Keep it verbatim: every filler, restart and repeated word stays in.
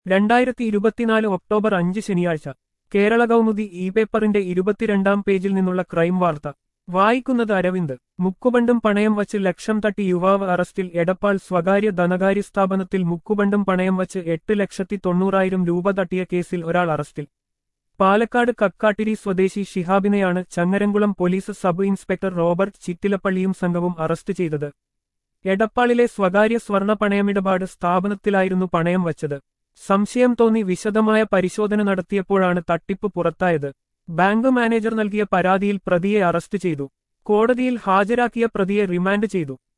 രണ്ടായിരത്തി ഇരുപത്തിനാല് ഒക്ടോബർ അഞ്ച് ശനിയാഴ്ച കേരള കൗമുദി ഇ പേപ്പറിന്റെ ഇരുപത്തിരണ്ടാം പേജിൽ നിന്നുള്ള ക്രൈം വാർത്ത വായിക്കുന്നത് അരവിന്ദ്. മുക്കുബണ്ടും പണയം വച്ച് ലക്ഷം തട്ടി യുവാവ് അറസ്റ്റിൽ. എടപ്പാൾ സ്വകാര്യ ധനകാര്യ സ്ഥാപനത്തിൽ മുക്കുബണ്ടും പണയം വച്ച് എട്ട് ലക്ഷത്തി തൊണ്ണൂറായിരം രൂപ തട്ടിയ കേസിൽ ഒരാൾ അറസ്റ്റിൽ. പാലക്കാട് കക്കാട്ടിരി സ്വദേശി ഷിഹാബിനെയാണ് Changaramkulam police sub inspector Robert ചിറ്റിലപ്പള്ളിയും സംഘവും അറസ്റ്റ് ചെയ്തത്. എടപ്പാളിലെ സ്വകാര്യ സ്വർണ്ണ പണയമിടപാട് സ്ഥാപനത്തിലായിരുന്നു പണയം വച്ചത്. സംശയം തോന്നി വിശദമായ പരിശോധന നടത്തിയപ്പോഴാണ് തട്ടിപ്പ് പുറത്തായത്. ബാങ്ക് മാനേജർ നൽകിയ പരാതിയിൽ പ്രതിയെ അറസ്റ്റ് ചെയ്തു. കോടതിയിൽ ഹാജരാക്കിയ പ്രതിയെ റിമാൻഡ് ചെയ്തു.